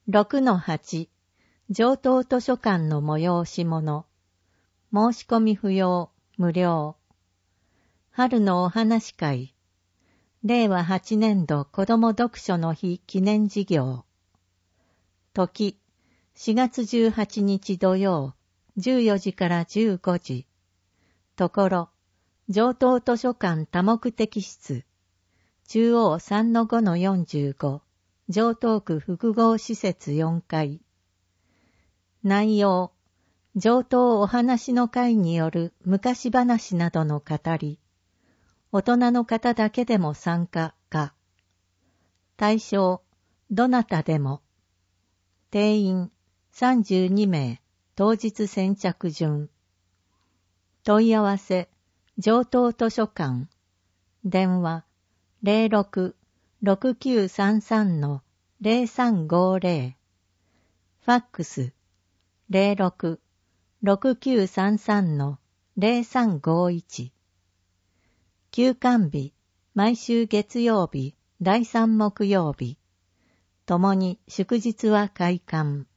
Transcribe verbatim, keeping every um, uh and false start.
ろくのはち 上等図書館の催し物。申し込み不要、無料。春のお話会。れいわはちねんど子ども読書の日記念事業。時、しがつじゅうはちにち土曜、じゅうよじからじゅうごじ。ところ、上等図書館多目的室。中央 さんのごのよんじゅうご。城東区複合施設よんかい。内容、上等お話の会による昔話などの語り。大人の方だけでも参加か。対象、どなたでも。定員、さんじゅうにめい、当日先着順。問い合わせ、上等図書館。電話、ゼロろく ろくきゅうさんさん のゼロさんごゼロ。ファックス、ゼロろく ろくきゅうさんさん のゼロさんごいち。休館日、毎週月曜日、だいさん木曜日。ともに祝日は開館。